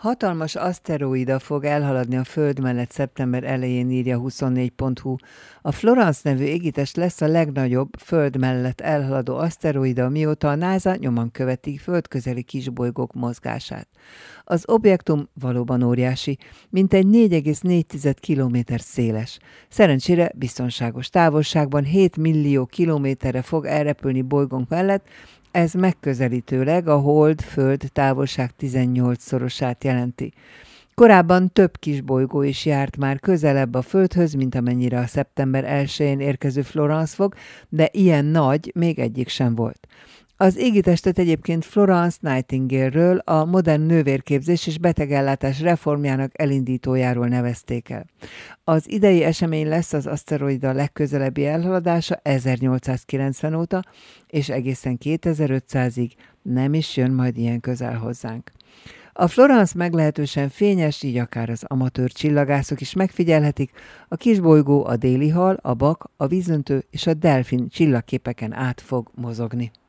Hatalmas aszteroida fog elhaladni a Föld mellett szeptember elején, írja 24.hu. A Florence nevű égitest lesz a legnagyobb Föld mellett elhaladó aszteroida, mióta a NASA nyomon követi földközeli kisbolygók mozgását. Az objektum valóban óriási, mintegy 4,4 kilométer széles. Szerencsére biztonságos távolságban 7 millió kilométerre fog elrepülni bolygónk mellett. Ez megközelítőleg a Hold-Föld távolság 18-szorosát jelenti. Korábban több kisbolygó is járt már közelebb a Földhöz, mint amennyire a szeptember 1-én érkező Florence fog, de ilyen nagy még egyik sem volt. Az égitestet egyébként Florence Nightingale-ről, a modern nővérképzés és betegellátás reformjának elindítójáról nevezték el. Az idei esemény lesz az aszteroida legközelebbi elhaladása 1890 óta, és egészen 2500-ig nem is jön majd ilyen közel hozzánk. A Florence meglehetősen fényes, így akár az amatőr csillagászok is megfigyelhetik, a kisbolygó a déli hal, a Bak, a vízöntő és a Delfin csillagképeken át fog mozogni.